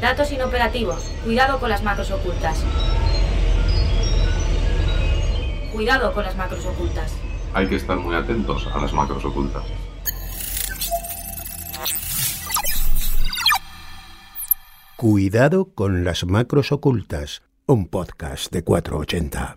Datos inoperativos. Cuidado con las macros ocultas. Cuidado con las macros ocultas. Hay que estar muy atentos a las macros ocultas. Cuidado con las macros ocultas, un podcast de 480.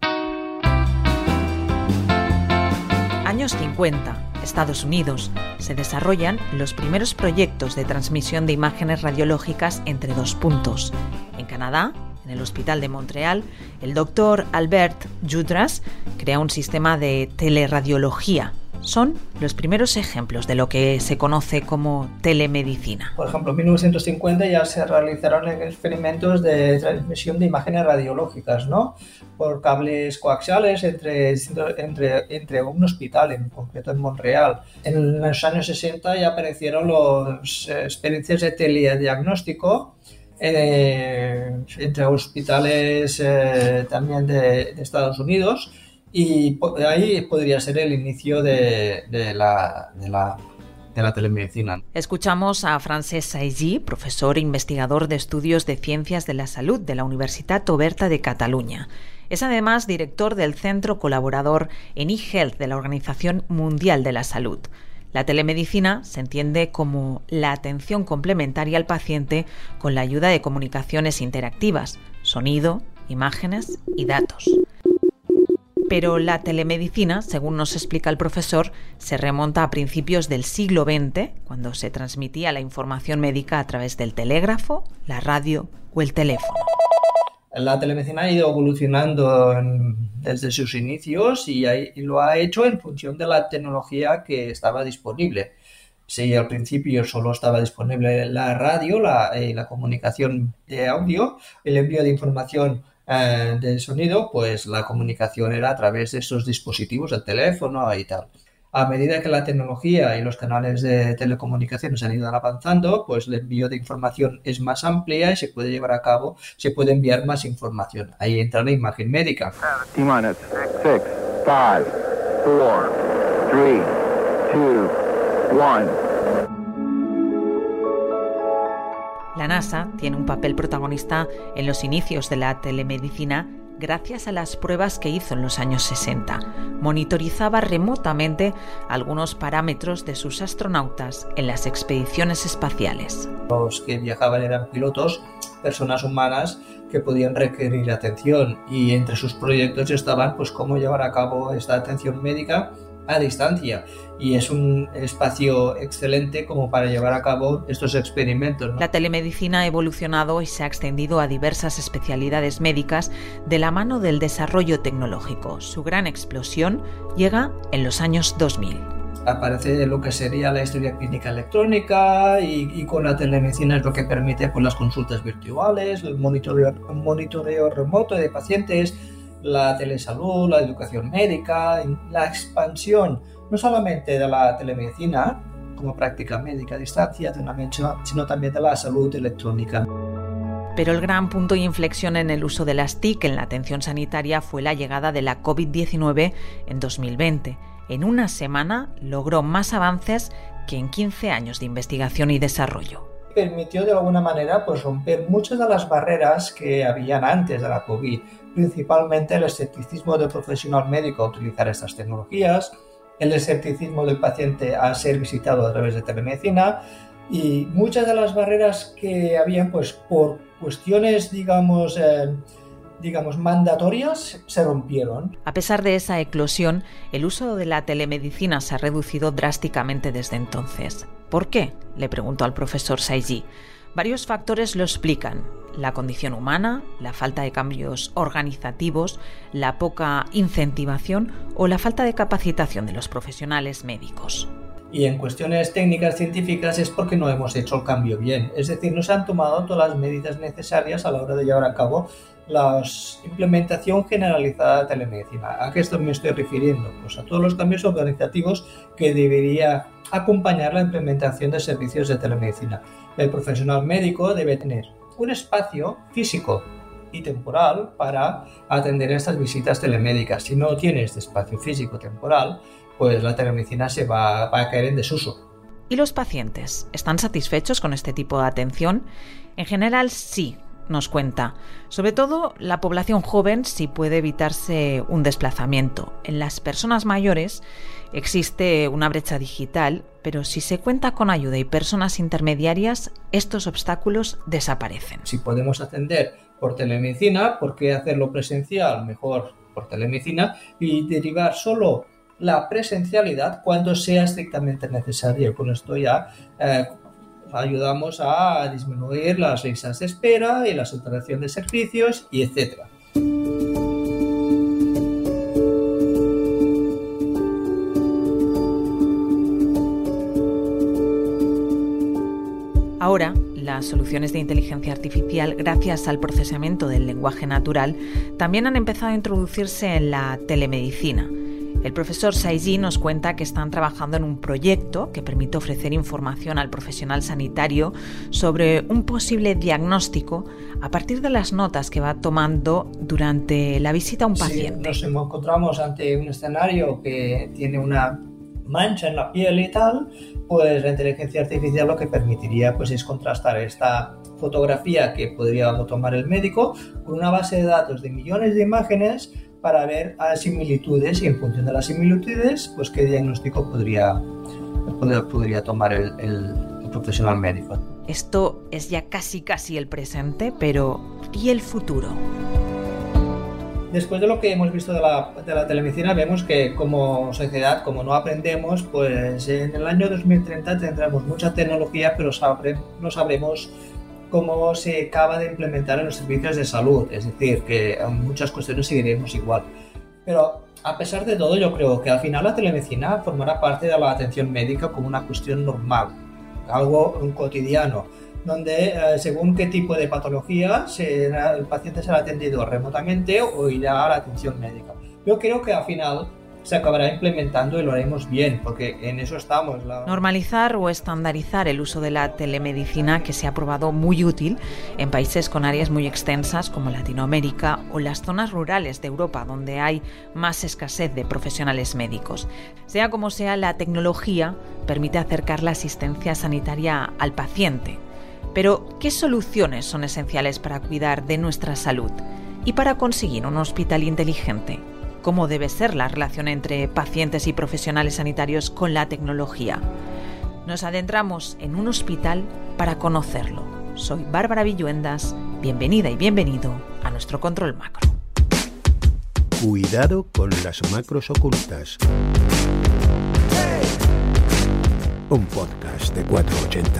Años 50, Estados Unidos. Se desarrollan los primeros proyectos de transmisión de imágenes radiológicas entre dos puntos. En Canadá, en el Hospital de Montreal, el doctor Albert Jutras crea un sistema de teleradiología. Son los primeros ejemplos de lo que se conoce como telemedicina. Por ejemplo, en 1950 ya se realizaron experimentos de transmisión de imágenes radiológicas, ¿no? Por cables coaxiales entre un hospital, en concreto en Montreal. En los años 60 ya aparecieron las experiencias de telediagnóstico entre hospitales también de Estados Unidos. Y ahí podría ser el inicio de la telemedicina. Escuchamos a Francesc Saigí, profesor e investigador de estudios de ciencias de la salud de la Universitat Oberta de Cataluña. Es además director del Centro Colaborador en eHealth de la Organización Mundial de la Salud. La telemedicina se entiende como la atención complementaria al paciente con la ayuda de comunicaciones interactivas, sonido, imágenes y datos. Pero la telemedicina, según nos explica el profesor, se remonta a principios del siglo XX, cuando se transmitía la información médica a través del telégrafo, la radio o el teléfono. La telemedicina ha ido evolucionando desde sus inicios y lo ha hecho en función de la tecnología que estaba disponible. Si al principio solo estaba disponible la radio, la comunicación de audio, el envío de información de sonido, pues la comunicación era a través de estos dispositivos, el teléfono y tal. A medida que la tecnología y los canales de telecomunicaciones han ido avanzando, pues el envío de información es más amplia y se puede llevar a cabo, se puede enviar más información. Ahí entra la imagen médica. T-minus 6, 5, 4, 3, 2, 1. La NASA tiene un papel protagonista en los inicios de la telemedicina gracias a las pruebas que hizo en los años 60. Monitorizaba remotamente algunos parámetros de sus astronautas en las expediciones espaciales. Los que viajaban eran pilotos, personas humanas que podían requerir atención, y entre sus proyectos estaban pues cómo llevar a cabo esta atención médica a distancia, y es un espacio excelente como para llevar a cabo estos experimentos, ¿no? La telemedicina ha evolucionado y se ha extendido a diversas especialidades médicas de la mano del desarrollo tecnológico. Su gran explosión llega en los años 2000. Aparece lo que sería la historia clínica electrónica y con la telemedicina es lo que permite pues, las consultas virtuales, el monitoreo remoto de pacientes, la telesalud, la educación médica, la expansión no solamente de la telemedicina como práctica médica a distancia, sino también de la salud electrónica. Pero el gran punto de inflexión en el uso de las TIC en la atención sanitaria fue la llegada de la COVID-19 en 2020. En una semana logró más avances que en 15 años de investigación y desarrollo. Permitió de alguna manera pues, romper muchas de las barreras que habían antes de la COVID, principalmente el escepticismo del profesional médico a utilizar estas tecnologías, el escepticismo del paciente a ser visitado a través de telemedicina, y muchas de las barreras que habían pues, por cuestiones digamos mandatorias se rompieron. A pesar de esa eclosión, el uso de la telemedicina se ha reducido drásticamente desde entonces. ¿Por qué?, le preguntó al profesor Saigí. Varios factores lo explican: la condición humana, la falta de cambios organizativos, la poca incentivación o la falta de capacitación de los profesionales médicos. Y en cuestiones técnicas científicas es porque no hemos hecho el cambio bien. Es decir, no se han tomado todas las medidas necesarias a la hora de llevar a cabo la implementación generalizada de telemedicina. ¿A qué esto me estoy refiriendo? Pues a todos los cambios organizativos que debería acompañar la implementación de servicios de telemedicina. El profesional médico debe tener un espacio físico y temporal para atender estas visitas telemédicas. Si no tiene este espacio físico temporal, pues la telemedicina se va a caer en desuso. ¿Y los pacientes están satisfechos con este tipo de atención? En general sí, nos cuenta. Sobre todo la población joven sí puede evitarse un desplazamiento. En las personas mayores existe una brecha digital, pero si se cuenta con ayuda y personas intermediarias, estos obstáculos desaparecen. Si podemos atender por telemedicina, ¿por qué hacerlo presencial? Mejor por telemedicina y derivar solo la presencialidad cuando sea estrictamente necesario. Con esto ya ayudamos a disminuir las listas de espera y la saturación de servicios y etc. Ahora, las soluciones de inteligencia artificial, gracias al procesamiento del lenguaje natural, también han empezado a introducirse en la telemedicina. El profesor Saiji nos cuenta que están trabajando en un proyecto que permite ofrecer información al profesional sanitario sobre un posible diagnóstico a partir de las notas que va tomando durante la visita a un paciente. Si nos encontramos ante un escenario que tiene una mancha en la piel y tal, pues la inteligencia artificial lo que permitiría pues es contrastar esta fotografía que podría tomar el médico con una base de datos de millones de imágenes para ver similitudes y en función de las similitudes pues qué diagnóstico podría tomar el profesional médico. Esto es ya casi el presente, pero ¿y el futuro? Después de lo que hemos visto de la telemedicina, vemos que como sociedad, como no aprendemos, pues en el año 2030 tendremos mucha tecnología, pero no sabremos cómo se acaba de implementar en los servicios de salud. Es decir, que en muchas cuestiones seguiremos igual. Pero a pesar de todo, yo creo que al final la telemedicina formará parte de la atención médica como una cuestión normal, algo cotidiano, donde según qué tipo de patología el paciente será atendido remotamente o irá a la atención médica. Yo creo que al final se acabará implementando y lo haremos bien, porque en eso estamos. Normalizar o estandarizar el uso de la telemedicina, que se ha probado muy útil en países con áreas muy extensas como Latinoamérica o las zonas rurales de Europa, donde hay más escasez de profesionales médicos. Sea como sea, la tecnología permite acercar la asistencia sanitaria al paciente. Pero, ¿qué soluciones son esenciales para cuidar de nuestra salud y para conseguir un hospital inteligente? ¿Cómo debe ser la relación entre pacientes y profesionales sanitarios con la tecnología? Nos adentramos en un hospital para conocerlo. Soy Bárbara Villuendas, bienvenida y bienvenido a nuestro Control Macro. Cuidado con las macros ocultas. Un podcast de 480.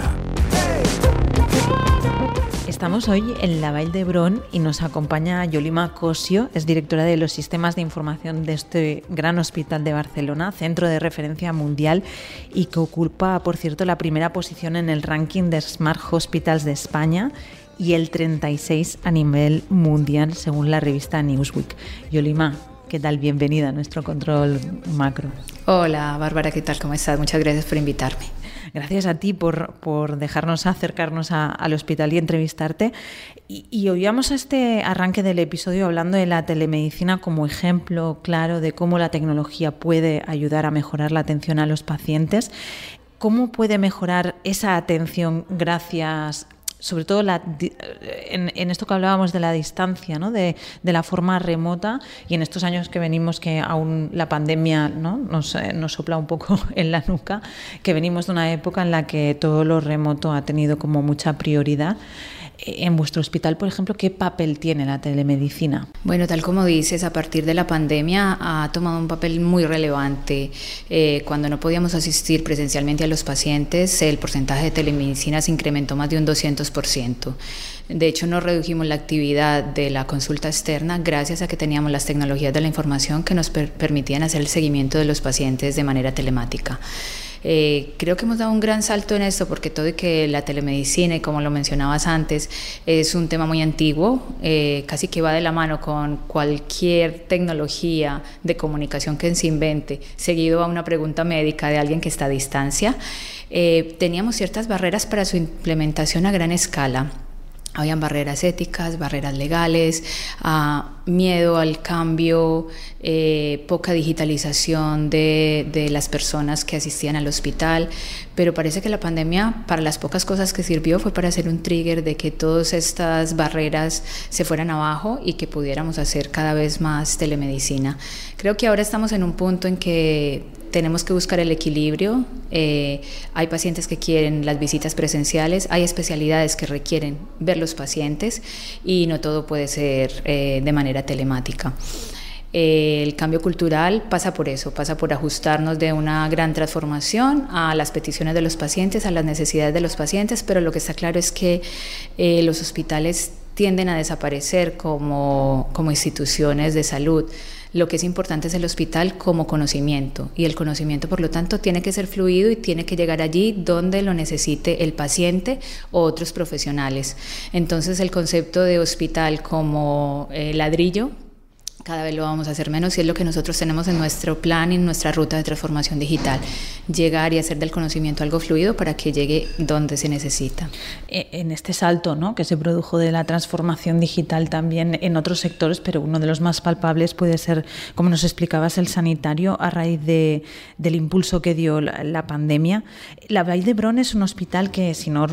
Estamos hoy en la Vall d'Hebron y nos acompaña Yolima Cosio, es directora de los sistemas de información de este gran hospital de Barcelona, centro de referencia mundial y que ocupa, por cierto, la primera posición en el ranking de Smart Hospitals de España y el 36 a nivel mundial, según la revista Newsweek. Yolima, ¿qué tal? Bienvenida a nuestro Control Macro. Hola, Bárbara, ¿qué tal? ¿Cómo estás? Muchas gracias por invitarme. Gracias a ti por dejarnos acercarnos al hospital y entrevistarte. Y oíamos este arranque del episodio hablando de la telemedicina como ejemplo claro de cómo la tecnología puede ayudar a mejorar la atención a los pacientes. ¿Cómo puede mejorar esa atención gracias, sobre todo en esto que hablábamos de la distancia, ¿no? de la forma remota, y en estos años que venimos que aún la pandemia, ¿no? nos sopla un poco en la nuca, que venimos de una época en la que todo lo remoto ha tenido como mucha prioridad? En vuestro hospital, por ejemplo, ¿qué papel tiene la telemedicina? Bueno, tal como dices, a partir de la pandemia ha tomado un papel muy relevante. Cuando no podíamos asistir presencialmente a los pacientes, el porcentaje de telemedicina se incrementó más de un 200%. De hecho, no redujimos la actividad de la consulta externa gracias a que teníamos las tecnologías de la información que nos permitían hacer el seguimiento de los pacientes de manera telemática. Creo que hemos dado un gran salto en esto porque todo y que la telemedicina, y como lo mencionabas antes, es un tema muy antiguo, casi que va de la mano con cualquier tecnología de comunicación que se invente, seguido a una pregunta médica de alguien que está a distancia, teníamos ciertas barreras para su implementación a gran escala. Habían barreras éticas, barreras legales, miedo al cambio, poca digitalización de las personas que asistían al hospital, pero parece que la pandemia, para las pocas cosas que sirvió, fue para hacer un trigger de que todas estas barreras se fueran abajo y que pudiéramos hacer cada vez más telemedicina. Creo que ahora estamos en un punto en que tenemos que buscar el equilibrio. Hay pacientes que quieren las visitas presenciales, hay especialidades que requieren ver los pacientes y no todo puede ser de manera telemática. El cambio cultural pasa por eso, pasa por ajustarnos de una gran transformación a las peticiones de los pacientes, a las necesidades de los pacientes, pero lo que está claro es que los hospitales tienden a desaparecer como instituciones de salud. Lo que es importante es el hospital como conocimiento, y el conocimiento, por lo tanto, tiene que ser fluido y tiene que llegar allí donde lo necesite el paciente o otros profesionales. Entonces, el concepto de hospital como ladrillo cada vez lo vamos a hacer menos, y es lo que nosotros tenemos en nuestro plan y en nuestra ruta de transformación digital, llegar y hacer del conocimiento algo fluido para que llegue donde se necesita. En este salto, ¿no?, que se produjo de la transformación digital también en otros sectores, pero uno de los más palpables puede ser, como nos explicabas, el sanitario, a raíz del impulso que dio la pandemia. La Vall d'Hebron es un hospital que, si no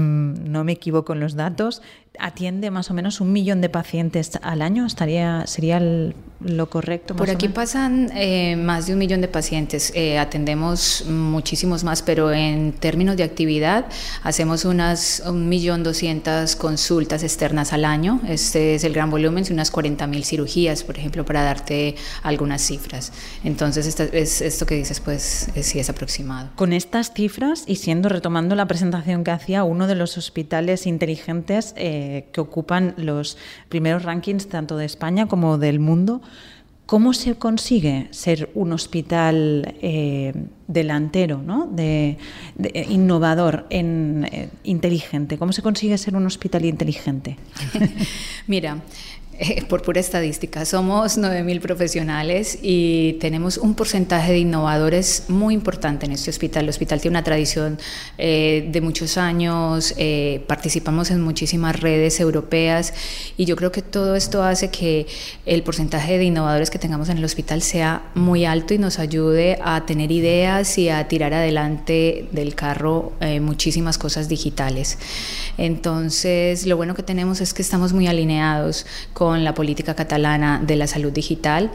me equivoco en los datos, atiende más o menos 1 millón de pacientes al año. ¿Sería lo correcto? Por aquí pasan más de 1 millón de pacientes. Atendemos muchísimos más, pero en términos de actividad hacemos unas 1.200.000 consultas externas al año. Este es el gran volumen, unas 40.000 cirugías, por ejemplo, para darte algunas cifras. Entonces, esto que dices, pues sí es aproximado. Con estas cifras, y retomando la presentación que hacía, uno de los hospitales inteligentes que ocupan los primeros rankings tanto de España como del mundo, ¿cómo se consigue ser un hospital delantero, ¿no?, de innovador, inteligente? ¿Cómo se consigue ser un hospital inteligente? Mira, por pura estadística, somos 9.000 profesionales y tenemos un porcentaje de innovadores muy importante en este hospital. El hospital tiene una tradición de muchos años, participamos en muchísimas redes europeas, y yo creo que todo esto hace que el porcentaje de innovadores que tengamos en el hospital sea muy alto y nos ayude a tener ideas y a tirar adelante del carro muchísimas cosas digitales. Entonces, lo bueno que tenemos es que estamos muy alineados con la política catalana de la salud digital,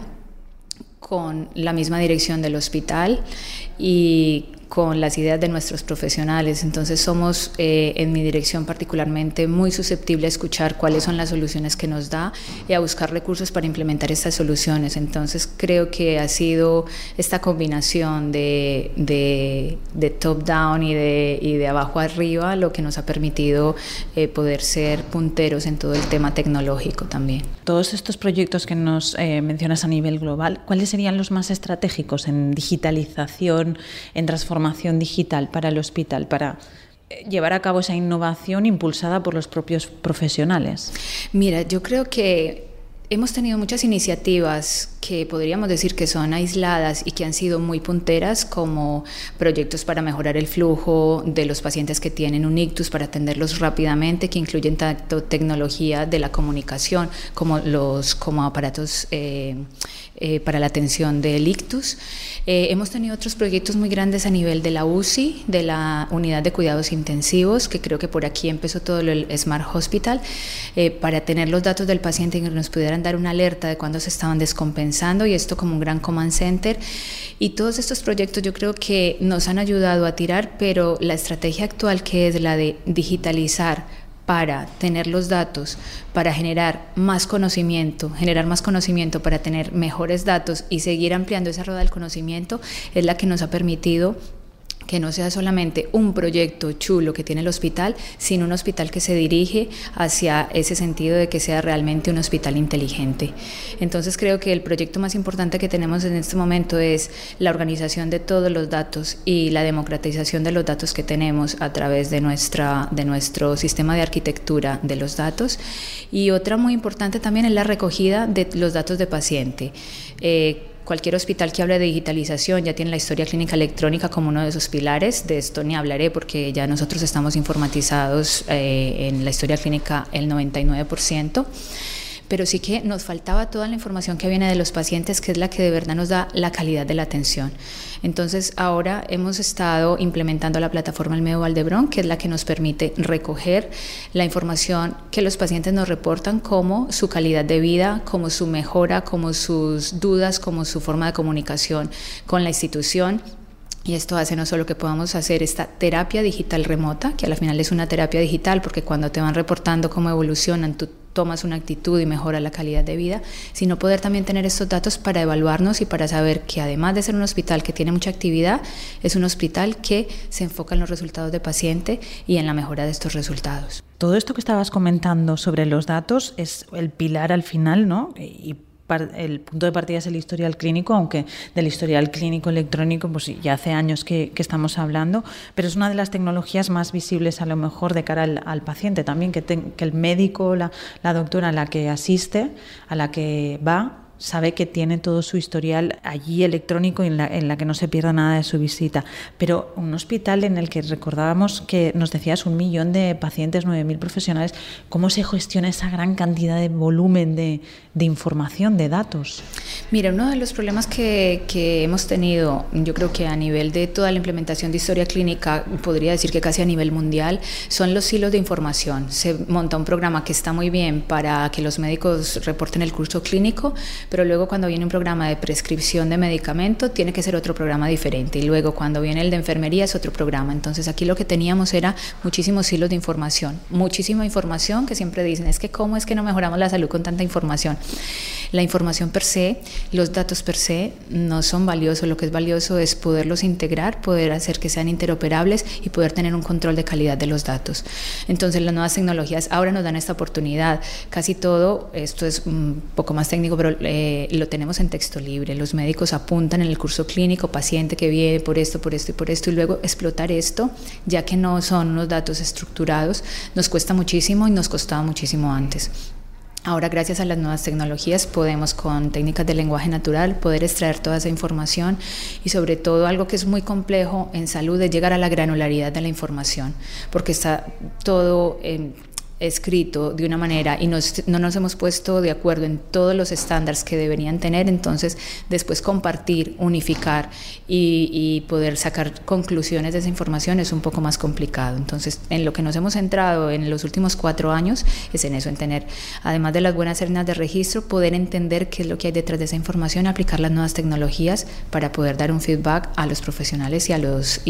con la misma dirección del hospital y con las ideas de nuestros profesionales. Entonces somos, en mi dirección particularmente, muy susceptibles a escuchar cuáles son las soluciones que nos da y a buscar recursos para implementar estas soluciones. Entonces creo que ha sido esta combinación de top-down y de abajo arriba lo que nos ha permitido poder ser punteros en todo el tema tecnológico también. Todos estos proyectos que nos mencionas a nivel global, ¿cuáles serían los más estratégicos en digitalización, en transformación digital para el hospital, para llevar a cabo esa innovación impulsada por los propios profesionales? Mira, yo creo que hemos tenido muchas iniciativas que podríamos decir que son aisladas y que han sido muy punteras, como proyectos para mejorar el flujo de los pacientes que tienen un ictus, para atenderlos rápidamente, que incluyen tanto tecnología de la comunicación como aparatos para la atención del ictus. Hemos tenido otros proyectos muy grandes a nivel de la UCI, de la unidad de cuidados intensivos, que creo que por aquí empezó todo el Smart Hospital, para tener los datos del paciente y que nos pudieran dar una alerta de cuándo se estaban descompensando, y esto como un gran command center. Y todos estos proyectos yo creo que nos han ayudado a tirar, pero la estrategia actual, que es la de digitalizar para tener los datos, para generar más conocimiento para tener mejores datos y seguir ampliando esa rueda del conocimiento, es la que nos ha permitido que no sea solamente un proyecto chulo que tiene el hospital, sino un hospital que se dirige hacia ese sentido de que sea realmente un hospital inteligente. Entonces creo que el proyecto más importante que tenemos en este momento es la organización de todos los datos y la democratización de los datos que tenemos a través de nuestro sistema de arquitectura de los datos. Y otra muy importante también es la recogida de los datos de paciente. cualquier hospital que hable de digitalización ya tiene la historia clínica electrónica como uno de sus pilares. De esto ni hablaré porque ya nosotros estamos informatizados en la historia clínica el 99%. Pero sí que nos faltaba toda la información que viene de los pacientes, que es la que de verdad nos da la calidad de la atención. Entonces ahora hemos estado implementando la plataforma El Medo Valdebrón, que es la que nos permite recoger la información que los pacientes nos reportan, como su calidad de vida, como su mejora, como sus dudas, como su forma de comunicación con la institución. Y esto hace no solo que podamos hacer esta terapia digital remota, que al final es una terapia digital, porque cuando te van reportando cómo evolucionan, tú tomas una actitud y mejora la calidad de vida, sino poder también tener estos datos para evaluarnos y para saber que además de ser un hospital que tiene mucha actividad, es un hospital que se enfoca en los resultados de paciente y en la mejora de estos resultados. Todo esto que estabas comentando sobre los datos es el pilar al final, ¿no? Y el punto de partida es el historial clínico, aunque del historial clínico electrónico pues ya hace años que estamos hablando, pero es una de las tecnologías más visibles a lo mejor de cara al paciente también, que el médico, la doctora a la que asiste, a la que va, sabe que tiene todo su historial allí electrónico y en la que no se pierda nada de su visita. Pero un hospital en el que recordábamos que nos decías 1 millón de pacientes, 9.000 profesionales, ¿cómo se gestiona esa gran cantidad de volumen de información, de datos? Mira, uno de los problemas que hemos tenido, yo creo que a nivel de toda la implementación de historia clínica, podría decir que casi a nivel mundial, son los silos de información. Se monta un programa que está muy bien para que los médicos reporten el curso clínico, pero luego cuando viene un programa de prescripción de medicamento tiene que ser otro programa diferente, y luego cuando viene el de enfermería es otro programa. Entonces aquí lo que teníamos era muchísimos hilos de información, muchísima información, que siempre dicen, es que ¿cómo es que no mejoramos la salud con tanta información? La información per se, los datos per se no son valiosos. Lo que es valioso es poderlos integrar, poder hacer que sean interoperables y poder tener un control de calidad de los datos. Entonces las nuevas tecnologías ahora nos dan esta oportunidad. Casi todo, esto es un poco más técnico, pero lo tenemos en texto libre. Los médicos apuntan en el curso clínico, paciente que viene por esto, por esto y por esto, y luego explotar esto, ya que no son unos datos estructurados, nos cuesta muchísimo y nos costaba muchísimo antes. Ahora, gracias a las nuevas tecnologías, podemos con técnicas de lenguaje natural poder extraer toda esa información, y sobre todo algo que es muy complejo en salud es llegar a la granularidad de la información, porque está todo escrito de una manera y no nos hemos puesto de acuerdo en todos los estándares que deberían tener. Entonces después compartir, unificar y poder sacar conclusiones de esa información es un poco más complicado. Entonces en lo que nos hemos centrado en los últimos 4 años es en eso, en tener, además de las buenas herramientas de registro, poder entender qué es lo que hay detrás de esa información, aplicar las nuevas tecnologías para poder dar un feedback a los profesionales y a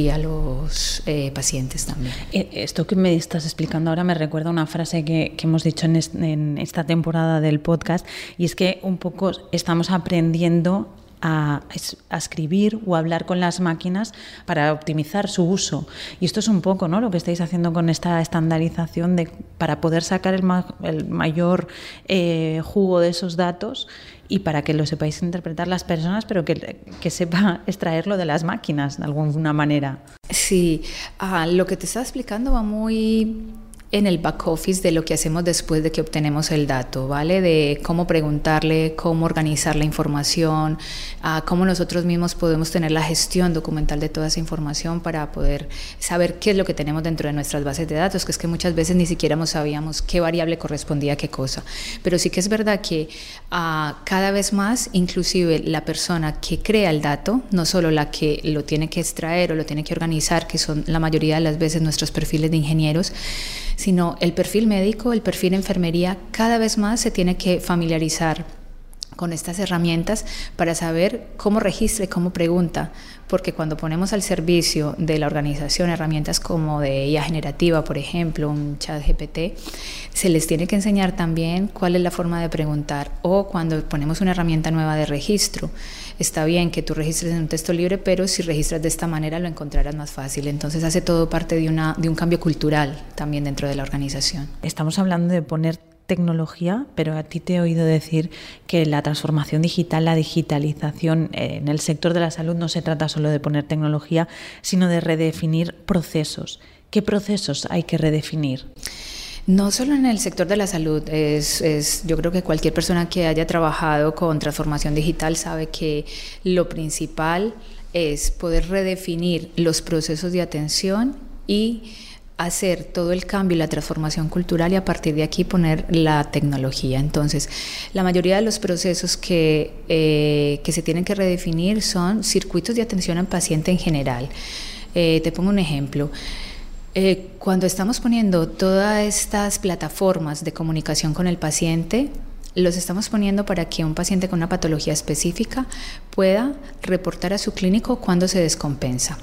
los pacientes también. Esto que me estás explicando ahora me recuerda una frase que hemos dicho en esta temporada del podcast, y es que un poco estamos aprendiendo a escribir o a hablar con las máquinas para optimizar su uso. Y esto es un poco, ¿no?, lo que estáis haciendo con esta estandarización para poder sacar el mayor jugo de esos datos, y para que lo sepáis interpretar las personas, pero que sepa extraerlo de las máquinas de alguna manera. Sí, lo que te estaba explicando va muy en el back office de lo que hacemos después de que obtenemos el dato, ¿vale? De cómo preguntarle, cómo organizar la información, cómo nosotros mismos podemos tener la gestión documental de toda esa información para poder saber qué es lo que tenemos dentro de nuestras bases de datos, que es que muchas veces ni siquiera sabíamos qué variable correspondía a qué cosa. Pero sí que es verdad que cada vez más, inclusive la persona que crea el dato, no solo la que lo tiene que extraer o lo tiene que organizar, que son la mayoría de las veces nuestros perfiles de ingenieros, sino el perfil médico, el perfil de enfermería, cada vez más se tiene que familiarizar con estas herramientas para saber cómo registra y cómo pregunta, porque cuando ponemos al servicio de la organización herramientas como de IA generativa, por ejemplo, un ChatGPT, se les tiene que enseñar también cuál es la forma de preguntar. O cuando ponemos una herramienta nueva de registro, está bien que tú registres en un texto libre, pero si registras de esta manera lo encontrarás más fácil. Entonces hace todo parte de un cambio cultural también dentro de la organización. Estamos hablando de poner tecnología, pero a ti te he oído decir que la transformación digital, la digitalización en el sector de la salud no se trata solo de poner tecnología, sino de redefinir procesos. ¿Qué procesos hay que redefinir? No solo en el sector de la salud, yo creo que cualquier persona que haya trabajado con transformación digital sabe que lo principal es poder redefinir los procesos de atención y hacer todo el cambio y la transformación cultural, y a partir de aquí poner la tecnología. Entonces, la mayoría de los procesos que se tienen que redefinir son circuitos de atención al paciente en general. Te pongo un ejemplo. Cuando estamos poniendo todas estas plataformas de comunicación con el paciente, los estamos poniendo para que un paciente con una patología específica pueda reportar a su clínico cuando se descompensa.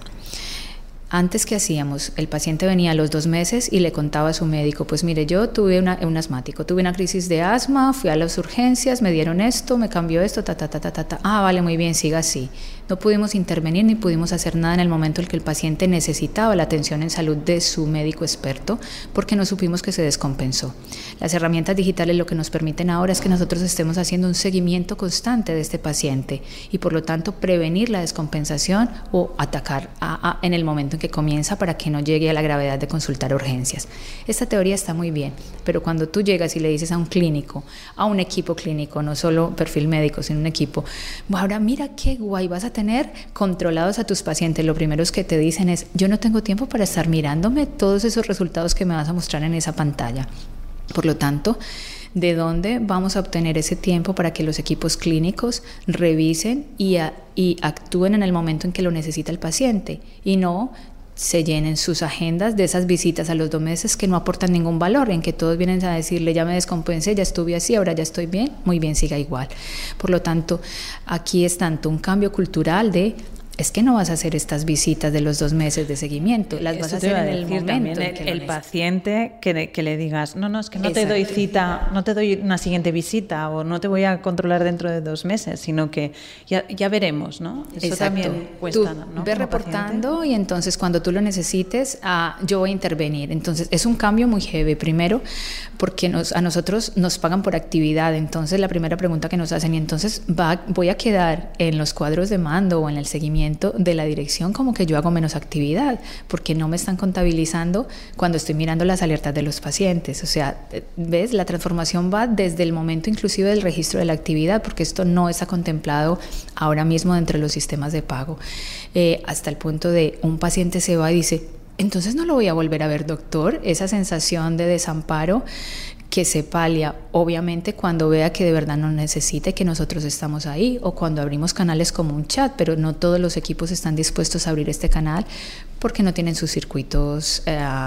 Antes, ¿qué hacíamos? El paciente venía a los 2 meses y le contaba a su médico, pues mire, yo tuve un asmático, tuve una crisis de asma, fui a las urgencias, me dieron esto, me cambió esto, Ah, vale, muy bien, siga así. No pudimos intervenir ni pudimos hacer nada en el momento en que el paciente necesitaba la atención en salud de su médico experto, porque no supimos que se descompensó. Las herramientas digitales lo que nos permiten ahora es que nosotros estemos haciendo un seguimiento constante de este paciente y por lo tanto prevenir la descompensación o atacar en el momento en que comienza, para que no llegue a la gravedad de consultar urgencias. Esta teoría está muy bien, pero cuando tú llegas y le dices a un clínico, a un equipo clínico, no solo perfil médico, sino un equipo, ahora mira qué guay, vas a tener controlados a tus pacientes, lo primero que te dicen es, yo no tengo tiempo para estar mirándome todos esos resultados que me vas a mostrar en esa pantalla. Por lo tanto, ¿de dónde vamos a obtener ese tiempo para que los equipos clínicos revisen y actúen en el momento en que lo necesita el paciente y no se llenen sus agendas de esas visitas a los 2 meses que no aportan ningún valor, en que todos vienen a decirle, ya me descompensé, ya estuve así, ahora ya estoy bien, muy bien, siga igual? Por lo tanto, aquí es tanto un cambio cultural de, es que no vas a hacer estas visitas de los 2 meses de seguimiento, las vas a hacer en el momento en que el paciente que le digas, no, es que no te doy cita, no te doy una siguiente visita o no te voy a controlar dentro de 2 meses, sino que ya veremos, ¿no? Eso Exacto. también cuesta, ¿no? Ves reportando paciente. Y entonces cuando tú lo necesites, yo voy a intervenir. Entonces es un cambio muy heavy, primero porque a nosotros nos pagan por actividad, entonces la primera pregunta que nos hacen, y entonces voy a quedar en los cuadros de mando o en el seguimiento de la dirección como que yo hago menos actividad, porque no me están contabilizando cuando estoy mirando las alertas de los pacientes. O sea, ¿ves? La transformación va desde el momento inclusive del registro de la actividad, porque esto no está contemplado ahora mismo dentro de los sistemas de pago, hasta el punto de un paciente se va y dice, entonces no lo voy a volver a ver, doctor. Esa sensación de desamparo que se palia, obviamente, cuando vea que de verdad no necesita y que nosotros estamos ahí, o cuando abrimos canales como un chat, pero no todos los equipos están dispuestos a abrir este canal porque no tienen sus circuitos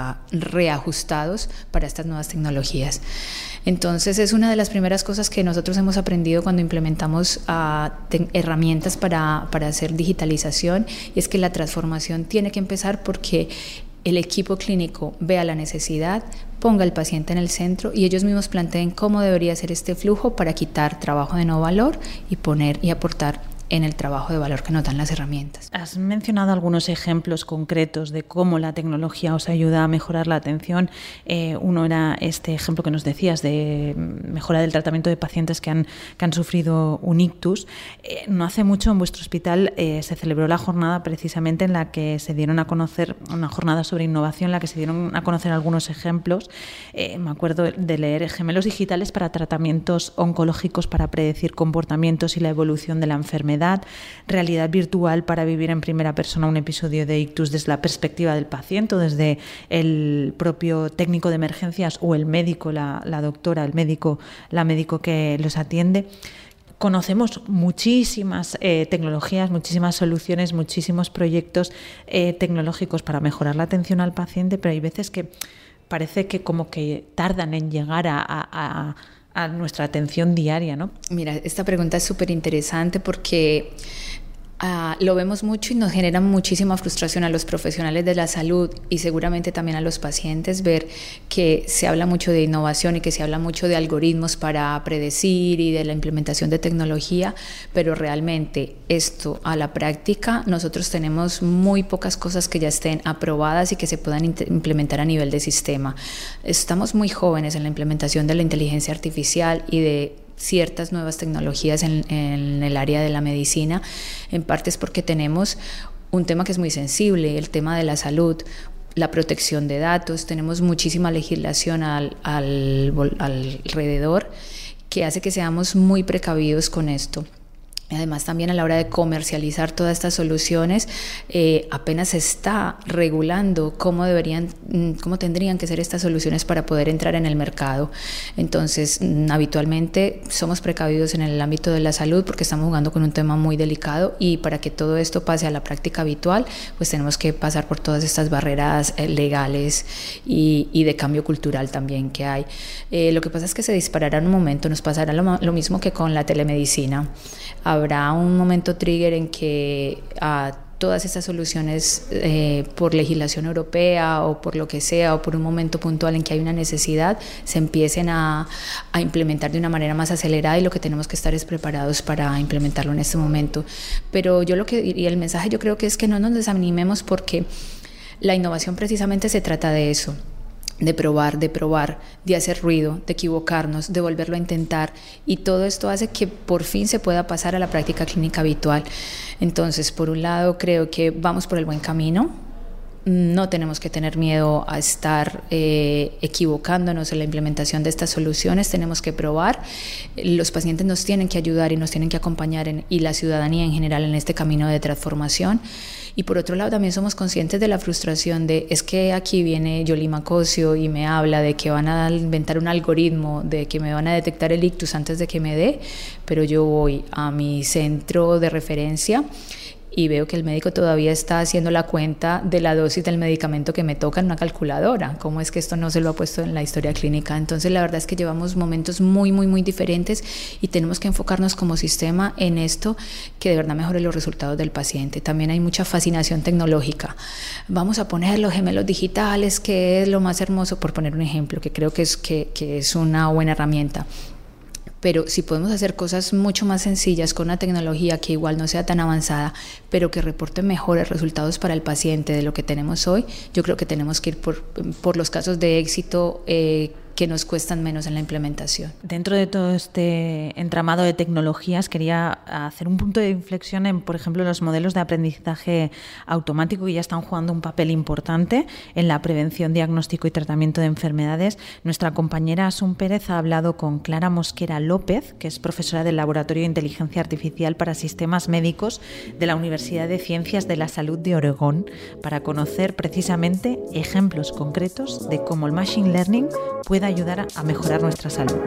reajustados para estas nuevas tecnologías. Entonces es una de las primeras cosas que nosotros hemos aprendido cuando implementamos herramientas para hacer digitalización, y es que la transformación tiene que empezar porque el equipo clínico vea la necesidad, ponga al paciente en el centro y ellos mismos planteen cómo debería ser este flujo para quitar trabajo de no valor y poner y aportar en el trabajo de valor que nos dan las herramientas. Has mencionado algunos ejemplos concretos de cómo la tecnología os ayuda a mejorar la atención. Uno era este ejemplo que nos decías de mejora del tratamiento de pacientes que han sufrido un ictus. No hace mucho en vuestro hospital se celebró la jornada precisamente en la que se dieron a conocer, una jornada sobre innovación en la que se dieron a conocer algunos ejemplos. Me acuerdo de leer gemelos digitales para tratamientos oncológicos para predecir comportamientos y la evolución de la enfermedad, realidad virtual para vivir en primera persona un episodio de ictus desde la perspectiva del paciente o desde el propio técnico de emergencias o el médico, la doctora, el médico, la médico que los atiende. Conocemos muchísimas tecnologías, muchísimas soluciones, muchísimos proyectos tecnológicos para mejorar la atención al paciente, pero hay veces que parece que como que tardan en llegar a nuestra atención diaria, ¿no? Mira, esta pregunta es súper interesante porque lo vemos mucho y nos genera muchísima frustración a los profesionales de la salud y seguramente también a los pacientes ver que se habla mucho de innovación y que se habla mucho de algoritmos para predecir y de la implementación de tecnología, pero realmente esto a la práctica nosotros tenemos muy pocas cosas que ya estén aprobadas y que se puedan implementar a nivel de sistema. Estamos muy jóvenes en la implementación de la inteligencia artificial y de ciertas nuevas tecnologías en el área de la medicina, en parte es porque tenemos un tema que es muy sensible, el tema de la salud, la protección de datos, tenemos muchísima legislación alrededor que hace que seamos muy precavidos con esto. Además, también a la hora de comercializar todas estas soluciones, apenas se está regulando cómo tendrían que ser estas soluciones para poder entrar en el mercado. Entonces, habitualmente somos precavidos en el ámbito de la salud porque estamos jugando con un tema muy delicado, y para que todo esto pase a la práctica habitual, pues tenemos que pasar por todas estas barreras legales y de cambio cultural también que hay. Lo que pasa es que se disparará en un momento, nos pasará lo mismo que con la telemedicina. Habrá un momento trigger en que todas estas soluciones por legislación europea o por lo que sea, o por un momento puntual en que hay una necesidad, se empiecen a implementar de una manera más acelerada, y lo que tenemos que estar es preparados para implementarlo en este momento. Pero yo lo que diría, el mensaje yo creo que es que no nos desanimemos, porque la innovación precisamente se trata de eso. De probar, de hacer ruido, de equivocarnos, de volverlo a intentar, y todo esto hace que por fin se pueda pasar a la práctica clínica habitual. Entonces, por un lado, creo que vamos por el buen camino. No tenemos que tener miedo a estar equivocándonos en la implementación de estas soluciones. Tenemos que probar. Los pacientes nos tienen que ayudar y nos tienen que acompañar, y la ciudadanía en general, en este camino de transformación. Y por otro lado, también somos conscientes de la frustración es que aquí viene Yolima Cosio y me habla de que van a inventar un algoritmo, de que me van a detectar el ictus antes de que me dé, pero yo voy a mi centro de referencia y veo que el médico todavía está haciendo la cuenta de la dosis del medicamento que me toca en una calculadora. ¿Cómo es que esto no se lo ha puesto en la historia clínica? Entonces, la verdad es que llevamos momentos muy, muy, muy diferentes, y tenemos que enfocarnos como sistema en esto que de verdad mejore los resultados del paciente. También hay mucha fascinación tecnológica. Vamos a poner los gemelos digitales, que es lo más hermoso, por poner un ejemplo, que creo que es una buena herramienta. Pero si podemos hacer cosas mucho más sencillas con una tecnología que igual no sea tan avanzada, pero que reporte mejores resultados para el paciente de lo que tenemos hoy, yo creo que tenemos que ir por los casos de éxito que nos cuestan menos en la implementación. Dentro de todo este entramado de tecnologías, quería hacer un punto de inflexión en, por ejemplo, los modelos de aprendizaje automático, que ya están jugando un papel importante en la prevención, diagnóstico y tratamiento de enfermedades. Nuestra compañera Asun Pérez ha hablado con Clara Mosquera López, que es profesora del Laboratorio de Inteligencia Artificial para Sistemas Médicos de la Universidad de Ciencias de la Salud de Oregón, para conocer precisamente ejemplos concretos de cómo el Machine Learning puede ayudar a mejorar nuestra salud.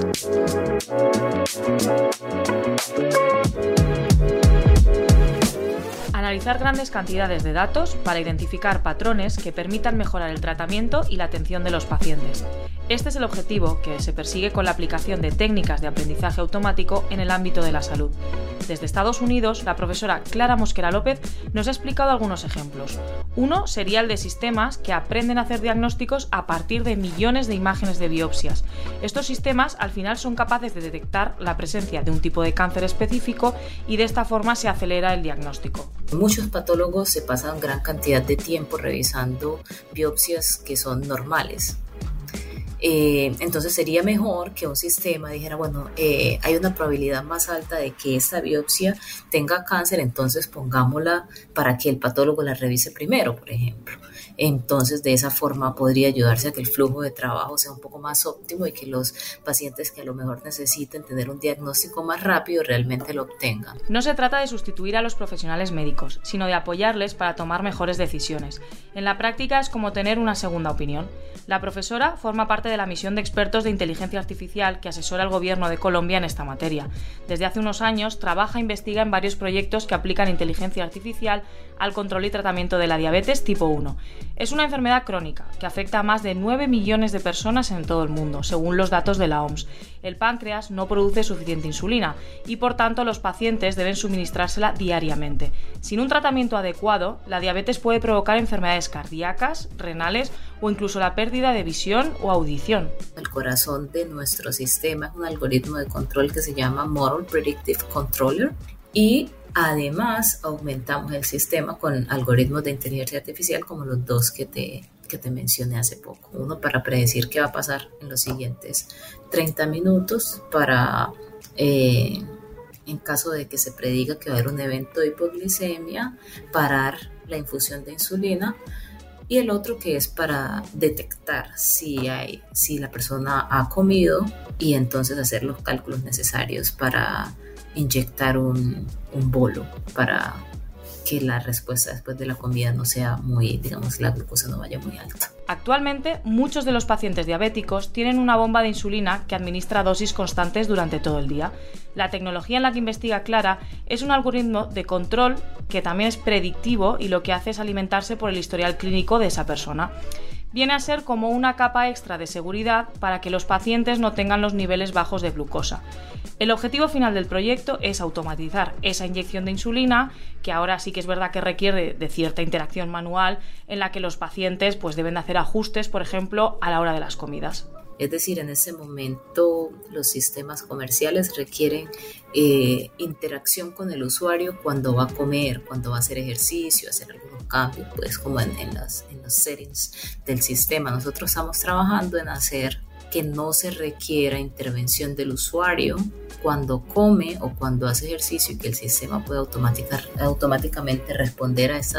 Analizar grandes cantidades de datos para identificar patrones que permitan mejorar el tratamiento y la atención de los pacientes. Este es el objetivo que se persigue con la aplicación de técnicas de aprendizaje automático en el ámbito de la salud. Desde Estados Unidos, la profesora Clara Mosquera López nos ha explicado algunos ejemplos. Uno sería el de sistemas que aprenden a hacer diagnósticos a partir de millones de imágenes de biopsias. Estos sistemas al final son capaces de detectar la presencia de un tipo de cáncer específico, y de esta forma se acelera el diagnóstico. Muchos patólogos se pasan gran cantidad de tiempo revisando biopsias que son normales. Entonces sería mejor que un sistema dijera, bueno, hay una probabilidad más alta de que esta biopsia tenga cáncer, entonces pongámosla para que el patólogo la revise primero, por ejemplo. Entonces, de esa forma podría ayudarse a que el flujo de trabajo sea un poco más óptimo, y que los pacientes que a lo mejor necesiten tener un diagnóstico más rápido realmente lo obtengan. No se trata de sustituir a los profesionales médicos, sino de apoyarles para tomar mejores decisiones. En la práctica es como tener una segunda opinión. La profesora forma parte de la misión de expertos de inteligencia artificial que asesora al gobierno de Colombia en esta materia. Desde hace unos años trabaja e investiga en varios proyectos que aplican inteligencia artificial al control y tratamiento de la diabetes tipo 1. Es una enfermedad crónica que afecta a más de 9 millones de personas en todo el mundo, según los datos de la OMS. El páncreas no produce suficiente insulina y, por tanto, los pacientes deben suministrársela diariamente. Sin un tratamiento adecuado, la diabetes puede provocar enfermedades cardíacas, renales o incluso la pérdida de visión o audición. El corazón de nuestro sistema es un algoritmo de control que se llama Model Predictive Controller, y además aumentamos el sistema con algoritmos de inteligencia artificial como los dos que te mencioné hace poco. Uno para predecir qué va a pasar en los siguientes 30 minutos, para en caso de que se prediga que va a haber un evento de hipoglicemia, parar la infusión de insulina y el otro que es para detectar si la persona ha comido y entonces hacer los cálculos necesarios para inyectar un bolo para que la respuesta después de la comida no sea muy, digamos, la glucosa no vaya muy alta. Actualmente, muchos de los pacientes diabéticos tienen una bomba de insulina que administra dosis constantes durante todo el día. La tecnología en la que investiga Clara es un algoritmo de control que también es predictivo y lo que hace es alimentarse por el historial clínico de esa persona. Viene a ser como una capa extra de seguridad para que los pacientes no tengan los niveles bajos de glucosa. El objetivo final del proyecto es automatizar esa inyección de insulina, que ahora sí que es verdad que requiere de cierta interacción manual en la que los pacientes pues deben hacer ajustes, por ejemplo, a la hora de las comidas. Es decir, en ese momento los sistemas comerciales requieren interacción con el usuario cuando va a comer, cuando va a hacer ejercicio, hacer algunos cambios, pues como en los settings del sistema. Nosotros estamos trabajando en hacer que no se requiera intervención del usuario cuando come o cuando hace ejercicio y que el sistema pueda automáticamente responder a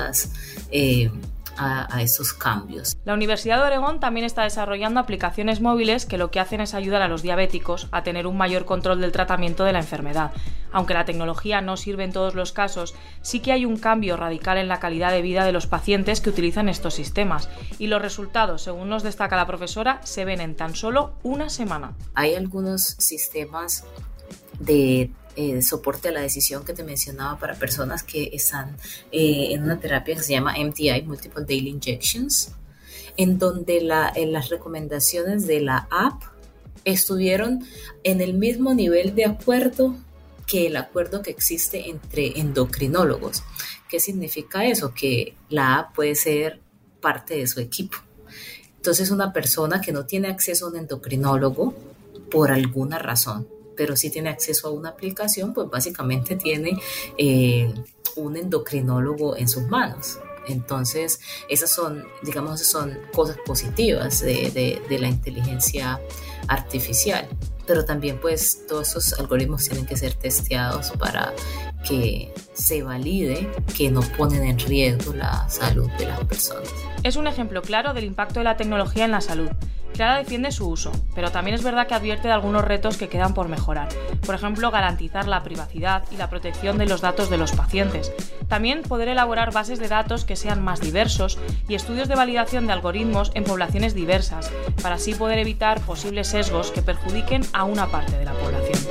esos cambios. La Universidad de Oregón también está desarrollando aplicaciones móviles que lo que hacen es ayudar a los diabéticos a tener un mayor control del tratamiento de la enfermedad. Aunque la tecnología no sirve en todos los casos, sí que hay un cambio radical en la calidad de vida de los pacientes que utilizan estos sistemas, y los resultados, según nos destaca la profesora, se ven en tan solo una semana. Hay algunos sistemas de soporte a la decisión que te mencionaba para personas que están en una terapia que se llama MDI, Multiple Daily Injections, en donde las recomendaciones de la app estuvieron en el mismo nivel de acuerdo que el acuerdo que existe entre endocrinólogos. ¿Qué significa eso? Que la app puede ser parte de su equipo. Entonces, una persona que no tiene acceso a un endocrinólogo por alguna razón, pero sí tiene acceso a una aplicación, pues básicamente tiene un endocrinólogo en sus manos. Entonces, esas son cosas positivas de la inteligencia artificial. Pero también, pues, todos estos algoritmos tienen que ser testeados para que se valide que no ponen en riesgo la salud de las personas. Es un ejemplo claro del impacto de la tecnología en la salud. Clara defiende su uso, pero también es verdad que advierte de algunos retos que quedan por mejorar. Por ejemplo, garantizar la privacidad y la protección de los datos de los pacientes. También poder elaborar bases de datos que sean más diversos y estudios de validación de algoritmos en poblaciones diversas, para así poder evitar posibles sesgos que perjudiquen a una parte de la población.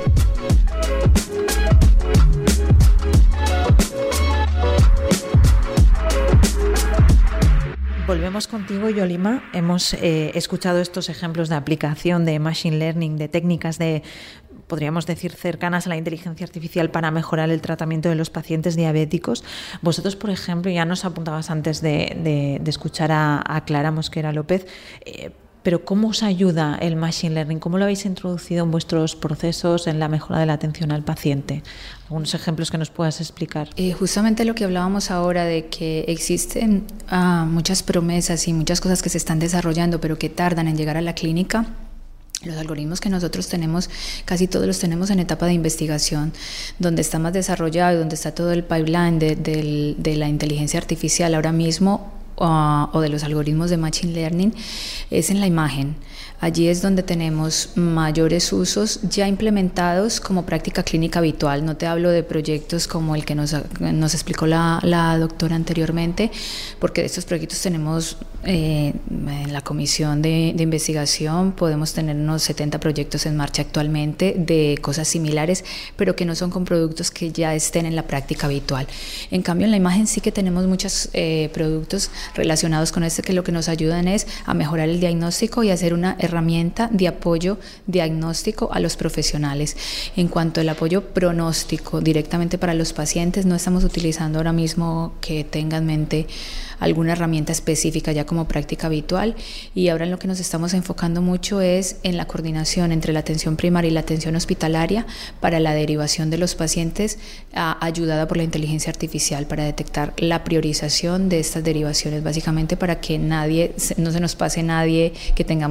Volvemos contigo, Yolima. Hemos escuchado estos ejemplos de aplicación de Machine Learning, de técnicas podríamos decir, cercanas a la inteligencia artificial para mejorar el tratamiento de los pacientes diabéticos. Vosotros, por ejemplo, ya nos apuntabas antes de escuchar a Clara Mosquera López, pero ¿cómo os ayuda el Machine Learning? ¿Cómo lo habéis introducido en vuestros procesos en la mejora de la atención al paciente? ¿Algunos ejemplos que nos puedas explicar? Justamente lo que hablábamos ahora de que existen muchas promesas y muchas cosas que se están desarrollando pero que tardan en llegar a la clínica. Los algoritmos que nosotros tenemos, casi todos los tenemos en etapa de investigación, donde está más desarrollado y donde está todo el pipeline de la inteligencia artificial ahora mismo, o de los algoritmos de Machine Learning, es en la imagen. Allí es donde tenemos mayores usos ya implementados como práctica clínica habitual. No te hablo de proyectos como el que nos explicó la doctora anteriormente, porque de estos proyectos tenemos en la comisión de investigación, podemos tener unos 70 proyectos en marcha actualmente de cosas similares, pero que no son con productos que ya estén en la práctica habitual. En cambio, en la imagen sí que tenemos muchos productos relacionados con que lo que nos ayudan es a mejorar el diagnóstico y hacer una herramienta de apoyo diagnóstico a los profesionales. En cuanto al apoyo pronóstico directamente para los pacientes, no estamos utilizando ahora mismo que tenga en mente alguna herramienta específica ya como práctica habitual, y ahora en lo que nos estamos enfocando mucho es en la coordinación entre la atención primaria y la atención hospitalaria para la derivación de los pacientes, ayudada por la inteligencia artificial para detectar la priorización de estas derivaciones, básicamente para que no se nos pase nadie que tengamos que ver con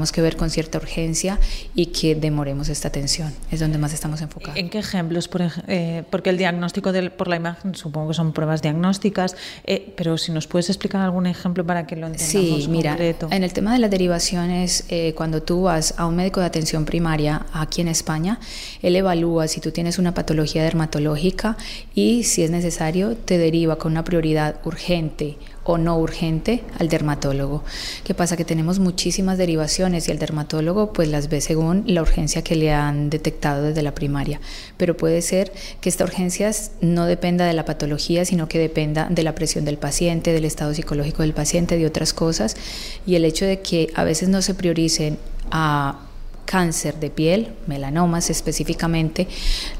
con cierta urgencia y que demoremos esta atención. Es donde más estamos enfocados. ¿En qué ejemplos? Porque el diagnóstico por la imagen supongo que son pruebas diagnósticas, pero si nos puedes explicar algún ejemplo para que lo entendamos. Sí, mira, concreto. En el tema de las derivaciones, cuando tú vas a un médico de atención primaria aquí en España, él evalúa si tú tienes una patología dermatológica y, si es necesario, te deriva con una prioridad urgente o no urgente al dermatólogo. ¿Qué pasa? Que tenemos muchísimas derivaciones y el dermatólogo pues las ve según la urgencia que le han detectado desde la primaria, pero puede ser que esta urgencia no dependa de la patología, sino que dependa de la presión del paciente, del estado psicológico del paciente, de otras cosas, y el hecho de que a veces no se prioricen a cáncer de piel, melanomas específicamente,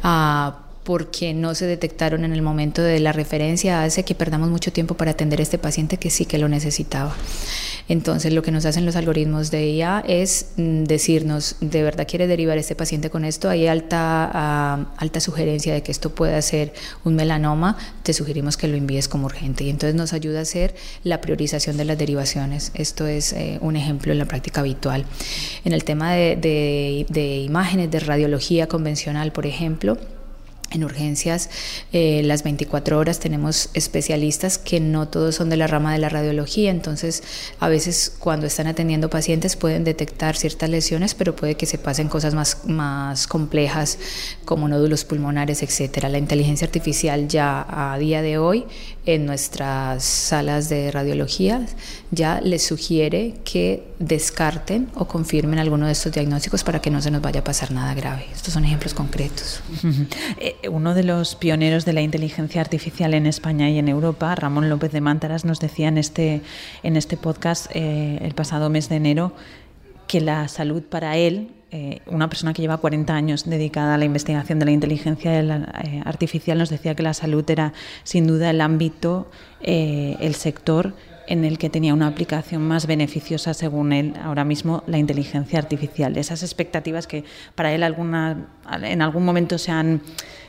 porque no se detectaron en el momento de la referencia, hace que perdamos mucho tiempo para atender a este paciente que sí que lo necesitaba. Entonces, lo que nos hacen los algoritmos de IA es decirnos, ¿de verdad quiere derivar este paciente con esto? Hay alta sugerencia de que esto pueda ser un melanoma, te sugerimos que lo envíes como urgente, y entonces nos ayuda a hacer la priorización de las derivaciones. Esto es un ejemplo en la práctica habitual. En el tema de imágenes, de radiología convencional, por ejemplo, en urgencias, las 24 horas tenemos especialistas que no todos son de la rama de la radiología, entonces a veces cuando están atendiendo pacientes pueden detectar ciertas lesiones, pero puede que se pasen cosas más complejas como nódulos pulmonares, etcétera. La inteligencia artificial ya a día de hoy en nuestras salas de radiología ya les sugiere que descarten o confirmen alguno de estos diagnósticos para que no se nos vaya a pasar nada grave. Estos son ejemplos concretos. Uno de los pioneros de la inteligencia artificial en España y en Europa, Ramón López de Mántaras, nos decía en este podcast el pasado mes de enero que la salud para él, una persona que lleva 40 años dedicada a la investigación de la inteligencia artificial, nos decía que la salud era sin duda el ámbito, el sector en el que tenía una aplicación más beneficiosa, según él, ahora mismo, la inteligencia artificial. Esas expectativas que para él en algún momento se han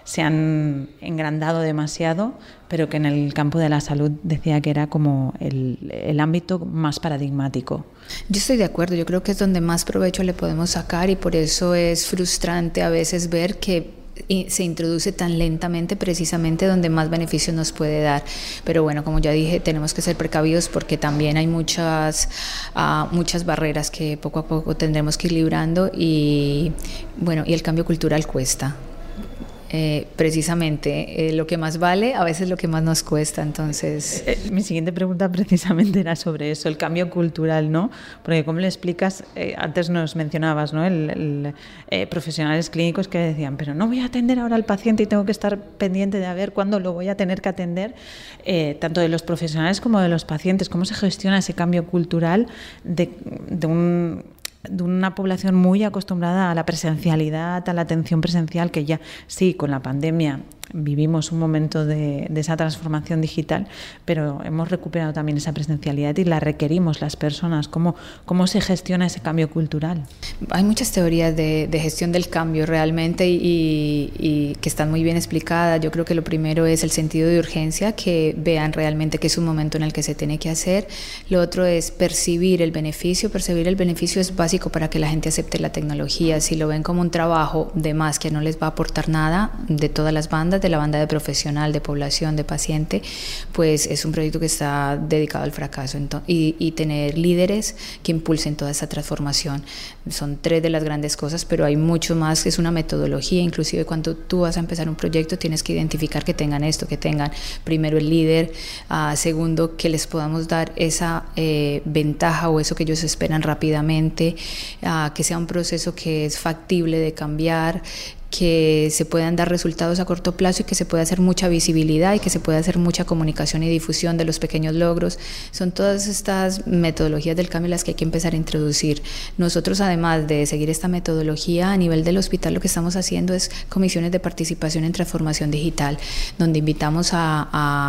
engrandado demasiado, pero que en el campo de la salud decía que era como el ámbito más paradigmático. Yo estoy de acuerdo, yo creo que es donde más provecho le podemos sacar, y por eso es frustrante a veces ver que se introduce tan lentamente precisamente donde más beneficios nos puede dar. Pero bueno, como ya dije, tenemos que ser precavidos porque también hay muchas barreras que poco a poco tendremos que ir librando, y bueno, y el cambio cultural cuesta. Precisamente lo que más vale a veces lo que más nos cuesta. Entonces mi siguiente pregunta precisamente era sobre eso, el cambio cultural, ¿no? Porque como le explicas, antes nos mencionabas, ¿no? Profesionales clínicos que decían, pero no voy a atender ahora al paciente y tengo que estar pendiente de a ver cuándo lo voy a tener que atender, tanto de los profesionales como de los pacientes. ¿Cómo se gestiona ese cambio cultural de una población muy acostumbrada a la presencialidad, a la atención presencial, que ya sí, con la pandemia vivimos un momento de esa transformación digital, pero hemos recuperado también esa presencialidad y la requerimos las personas? ¿Cómo se gestiona ese cambio cultural? Hay muchas teorías de gestión del cambio realmente y que están muy bien explicadas. Yo creo que lo primero es el sentido de urgencia, que vean realmente que es un momento en el que se tiene que hacer. Lo otro es percibir el beneficio. Percibir el beneficio es básico para que la gente acepte la tecnología. Si lo ven como un trabajo de más que no les va a aportar nada, de todas las bandas, de la banda de profesional, de población, de paciente, pues es un proyecto que está dedicado al fracaso. Y tener líderes que impulsen toda esa transformación. Son 3 de las grandes cosas, pero hay mucho más, que es una metodología. Inclusive cuando tú vas a empezar un proyecto tienes que identificar que tengan esto, que tengan primero el líder, segundo que les podamos dar esa ventaja o eso que ellos esperan rápidamente, que sea un proceso que es factible de cambiar, que se puedan dar resultados a corto plazo y que se pueda hacer mucha visibilidad y que se pueda hacer mucha comunicación y difusión de los pequeños logros. Son todas estas metodologías del cambio las que hay que empezar a introducir. Nosotros, además de seguir esta metodología, a nivel del hospital lo que estamos haciendo es comisiones de participación en transformación digital, donde invitamos a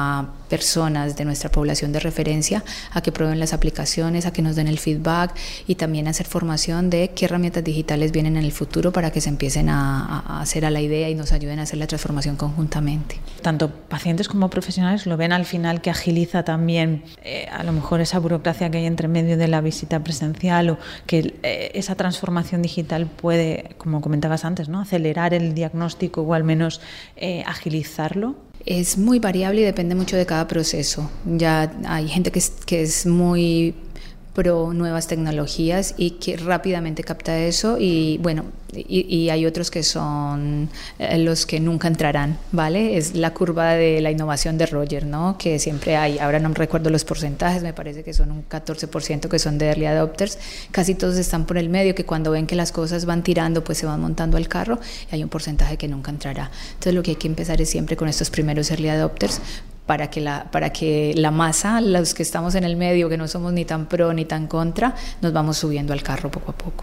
personas de nuestra población de referencia a que prueben las aplicaciones, a que nos den el feedback y también hacer formación de qué herramientas digitales vienen en el futuro para que se empiecen a hacer a la idea y nos ayuden a hacer la transformación conjuntamente. Tanto pacientes como profesionales lo ven al final que agiliza también a lo mejor esa burocracia que hay entre medio de la visita presencial, o que esa transformación digital puede, como comentabas antes, ¿no?, acelerar el diagnóstico o al menos agilizarlo. Es muy variable y depende mucho de cada proceso. Ya hay gente que es muy pro nuevas tecnologías y que rápidamente capta eso, y bueno, y hay otros que son los que nunca entrarán, ¿vale? Es la curva de la innovación de Roger, ¿no?, que siempre hay. Ahora no recuerdo los porcentajes, me parece que son un 14% que son de early adopters. Casi todos están por el medio, que cuando ven que las cosas van tirando, pues se van montando al carro, y hay un porcentaje que nunca entrará. Entonces lo que hay que empezar es siempre con estos primeros early adopters, para que la masa, los que estamos en el medio, que no somos ni tan pro ni tan contra, nos vamos subiendo al carro poco a poco.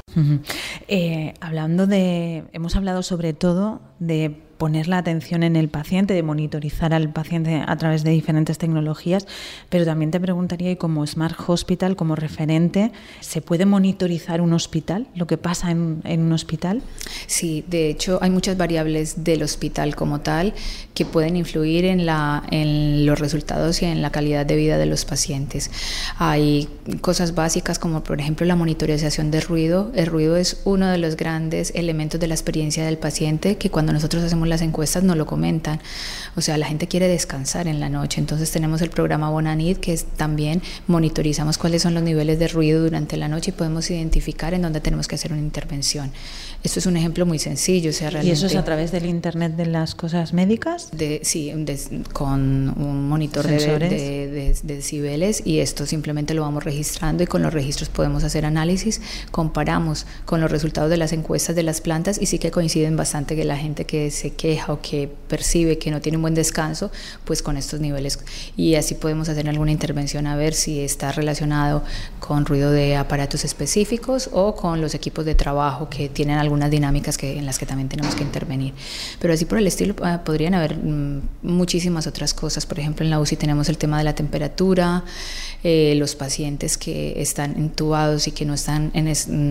Hemos hablado sobre todo de poner la atención en el paciente, de monitorizar al paciente a través de diferentes tecnologías, pero también te preguntaría, y como Smart Hospital, como referente, ¿se puede monitorizar un hospital, lo que pasa en un hospital? Sí, de hecho hay muchas variables del hospital como tal que pueden influir en los resultados y en la calidad de vida de los pacientes. Hay cosas básicas como por ejemplo la monitorización de ruido. El ruido es uno de los grandes elementos de la experiencia del paciente, que cuando nosotros hacemos las encuestas no lo comentan. O sea, la gente quiere descansar en la noche, entonces tenemos el programa Bonanit, que también monitorizamos cuáles son los niveles de ruido durante la noche y podemos identificar en dónde tenemos que hacer una intervención. Esto es un ejemplo muy sencillo. O sea, realmente, ¿y eso es a través del Internet de las cosas médicas? Sí, con un monitor de decibeles, y esto simplemente lo vamos registrando, y con los registros podemos hacer análisis, comparamos con los resultados de las encuestas de las plantas, y sí que coinciden bastante que la gente que se queja o que percibe que no tiene un buen descanso, pues con estos niveles, y así podemos hacer alguna intervención a ver si está relacionado con ruido de aparatos específicos o con los equipos de trabajo que tienen algunas dinámicas en las que también tenemos que intervenir. Pero así por el estilo podrían haber muchísimas otras cosas. Por ejemplo, en la UCI tenemos el tema de la temperatura, los pacientes que están intubados y que no están en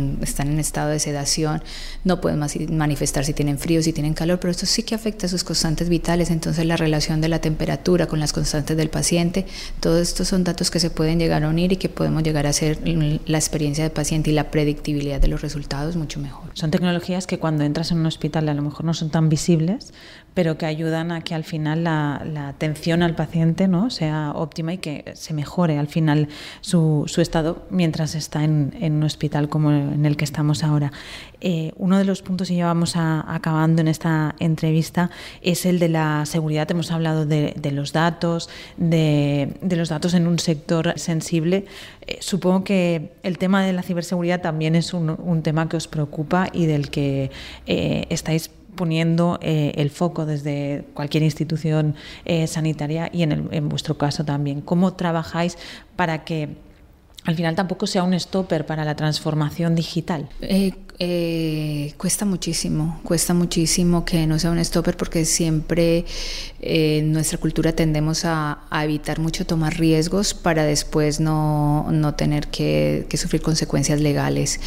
estado de sedación no pueden manifestar si tienen frío, si tienen calor, pero esto sí que afecta a sus constantes vitales. Entonces la relación de la temperatura con las constantes del paciente, todos estos son datos que se pueden llegar a unir y que podemos llegar a hacer la experiencia del paciente y la predictibilidad de los resultados mucho mejor. Son tecnologías que cuando entras en un hospital a lo mejor no son tan visibles, pero que ayudan a que al final la atención al paciente, ¿no?, sea óptima y que se mejore al final su estado mientras está en un hospital como en el que estamos ahora. Uno de los puntos, y ya vamos acabando en esta entrevista, es el de la seguridad. Hemos hablado de los datos, de los datos en un sector sensible. Supongo que el tema de la ciberseguridad también es un tema que os preocupa y del que estáis poniendo el foco desde cualquier institución sanitaria, y en vuestro caso también. ¿Cómo trabajáis para que al final tampoco sea un stopper para la transformación digital? Cuesta muchísimo que no sea un stopper, porque siempre en nuestra cultura tendemos a evitar mucho tomar riesgos para después no tener que sufrir consecuencias legales.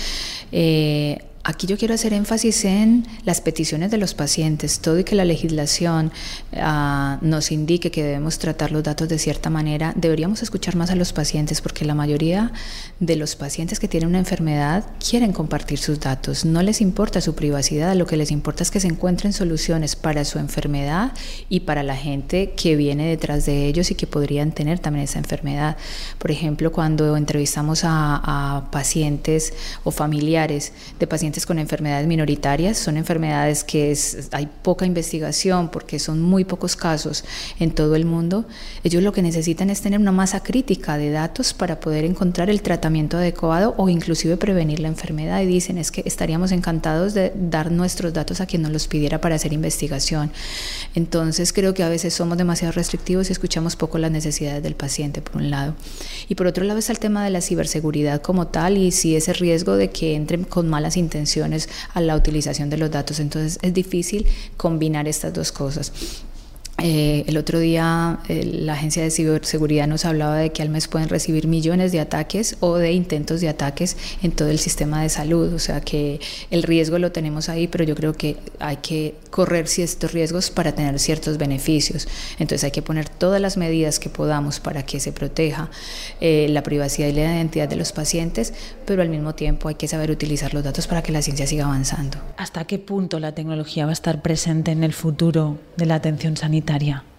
Aquí yo quiero hacer énfasis en las peticiones de los pacientes. Todo y que la legislación nos indique que debemos tratar los datos de cierta manera, deberíamos escuchar más a los pacientes, porque la mayoría de los pacientes que tienen una enfermedad quieren compartir sus datos. No les importa su privacidad, lo que les importa es que se encuentren soluciones para su enfermedad y para la gente que viene detrás de ellos y que podrían tener también esa enfermedad. Por ejemplo, cuando entrevistamos a pacientes o familiares de pacientes con enfermedades minoritarias, son enfermedades que hay poca investigación porque son muy pocos casos en todo el mundo. Ellos lo que necesitan es tener una masa crítica de datos para poder encontrar el tratamiento adecuado o inclusive prevenir la enfermedad, y dicen es que estaríamos encantados de dar nuestros datos a quien nos los pidiera para hacer investigación. Entonces creo que a veces somos demasiado restrictivos y escuchamos poco las necesidades del paciente, por un lado, y por otro lado está el tema de la ciberseguridad como tal, y sí ese riesgo de que entren con malas intenciones a la utilización de los datos. Entonces es difícil combinar estas dos cosas. El otro día la Agencia de Ciberseguridad nos hablaba de que al mes pueden recibir millones de ataques o de intentos de ataques en todo el sistema de salud, o sea que el riesgo lo tenemos ahí, pero yo creo que hay que correr ciertos riesgos para tener ciertos beneficios. Entonces hay que poner todas las medidas que podamos para que se proteja la privacidad y la identidad de los pacientes, pero al mismo tiempo hay que saber utilizar los datos para que la ciencia siga avanzando. ¿Hasta qué punto la tecnología va a estar presente en el futuro de la atención sanitaria?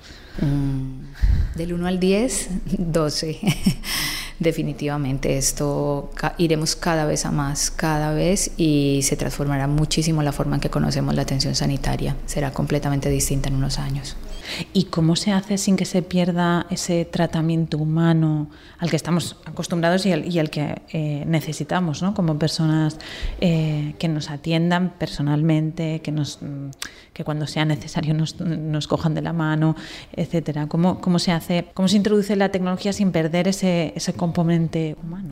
Del 1 al 10, 12. Definitivamente esto iremos cada vez a más, cada vez, y se transformará muchísimo la forma en que conocemos la atención sanitaria. Será completamente distinta en unos años. ¿Y cómo se hace sin que se pierda ese tratamiento humano al que estamos acostumbrados y al que necesitamos, ¿no? Como personas que nos atiendan personalmente, que cuando sea necesario nos cojan de la mano, etcétera? ¿Cómo se hace? ¿Cómo se introduce la tecnología sin perder ese componente humano?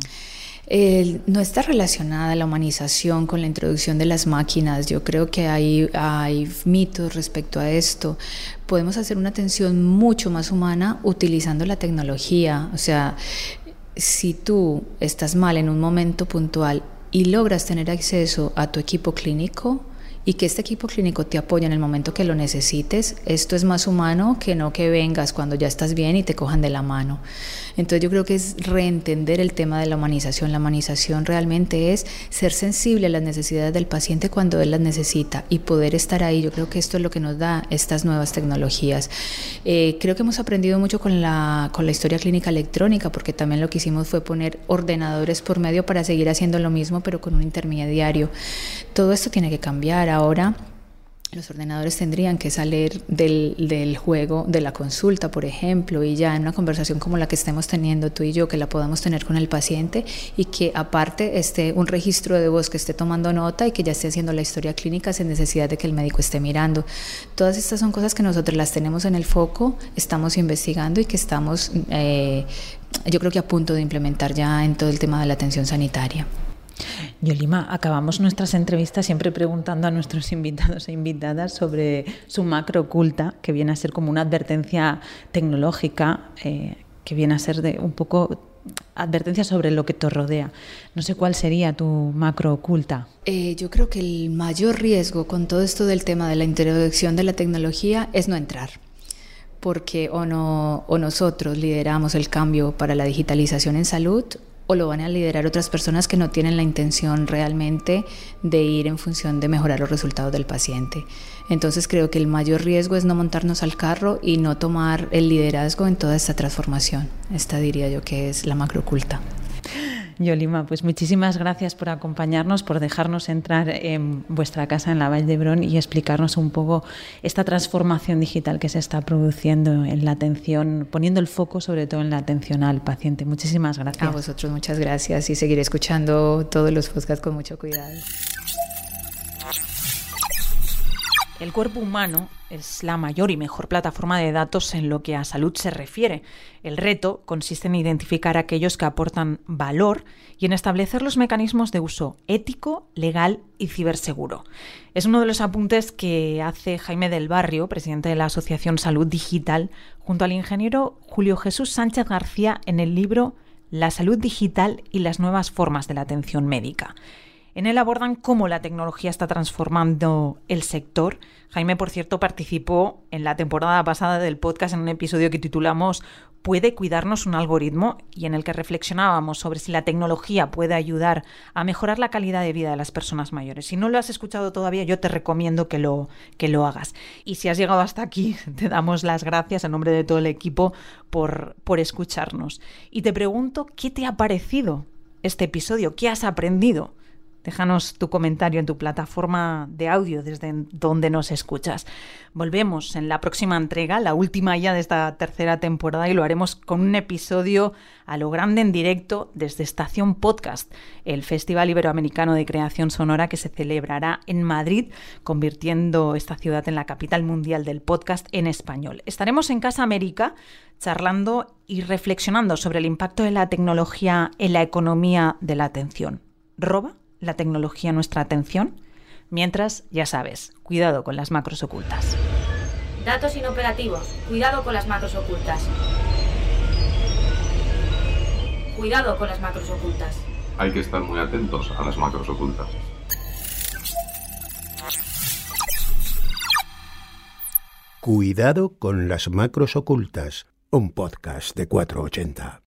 No está relacionada la humanización con la introducción de las máquinas. Yo creo que hay mitos respecto a esto. Podemos hacer una atención mucho más humana utilizando la tecnología. O sea, si tú estás mal en un momento puntual y logras tener acceso a tu equipo clínico y que este equipo clínico te apoya en el momento que lo necesites, esto es más humano que no que vengas cuando ya estás bien y te cojan de la mano. Entonces yo creo que es reentender el tema de la humanización. La humanización realmente es ser sensible a las necesidades del paciente cuando él las necesita y poder estar ahí. Yo creo que esto es lo que nos da estas nuevas tecnologías. Creo que hemos aprendido mucho con la historia clínica electrónica, porque también lo que hicimos fue poner ordenadores por medio para seguir haciendo lo mismo, pero con un intermediario. Todo esto tiene que cambiar. Ahora los ordenadores tendrían que salir del juego de la consulta, por ejemplo, y ya en una conversación como la que estemos teniendo tú y yo, que la podamos tener con el paciente y que aparte esté un registro de voz que esté tomando nota y que ya esté haciendo la historia clínica sin necesidad de que el médico esté mirando. Todas estas son cosas que nosotros las tenemos en el foco, estamos investigando y que estamos, yo creo que a punto de implementar ya en todo el tema de la atención sanitaria. Yolima, acabamos nuestras entrevistas siempre preguntando a nuestros invitados e invitadas sobre su macro oculta, que viene a ser como una advertencia tecnológica, que viene a ser de un poco advertencia sobre lo que te rodea. No sé cuál sería tu macro oculta. Yo creo que el mayor riesgo con todo esto del tema de la introducción de la tecnología es no entrar, porque o nosotros lideramos el cambio para la digitalización en salud, o lo van a liderar otras personas que no tienen la intención realmente de ir en función de mejorar los resultados del paciente. Entonces creo que el mayor riesgo es no montarnos al carro y no tomar el liderazgo en toda esta transformación. Esta diría yo que es la macro oculta. Yolima, pues muchísimas gracias por acompañarnos, por dejarnos entrar en vuestra casa en la Vall d'Hebron y explicarnos un poco esta transformación digital que se está produciendo en la atención, poniendo el foco sobre todo en la atención al paciente. Muchísimas gracias. A vosotros muchas gracias y seguiré escuchando todos los podcasts con mucho cuidado. El cuerpo humano es la mayor y mejor plataforma de datos en lo que a salud se refiere. El reto consiste en identificar aquellos que aportan valor y en establecer los mecanismos de uso ético, legal y ciberseguro. Es uno de los apuntes que hace Jaime del Barrio, presidente de la Asociación Salud Digital, junto al ingeniero Julio Jesús Sánchez García en el libro La salud digital y las nuevas formas de la atención médica. En él abordan cómo la tecnología está transformando el sector. Jaime, por cierto, participó en la temporada pasada del podcast en un episodio que titulamos ¿Puede cuidarnos un algoritmo? Y en el que reflexionábamos sobre si la tecnología puede ayudar a mejorar la calidad de vida de las personas mayores. Si no lo has escuchado todavía, yo te recomiendo que lo hagas. Y si has llegado hasta aquí, te damos las gracias en nombre de todo el equipo por escucharnos. Y te pregunto, ¿qué te ha parecido este episodio? ¿Qué has aprendido? Déjanos tu comentario en tu plataforma de audio desde donde nos escuchas. Volvemos en la próxima entrega, la última ya de esta tercera temporada, y lo haremos con un episodio a lo grande en directo desde Estación Podcast, el Festival Iberoamericano de Creación Sonora que se celebrará en Madrid, convirtiendo esta ciudad en la capital mundial del podcast en español. Estaremos en Casa América charlando y reflexionando sobre el impacto de la tecnología en la economía de la atención. ¿Roba la tecnología nuestra atención? Mientras, ya sabes, cuidado con las macros ocultas. Datos inoperativos. Cuidado con las macros ocultas. Cuidado con las macros ocultas. Hay que estar muy atentos a las macros ocultas. Cuidado con las macros ocultas, un podcast de 480.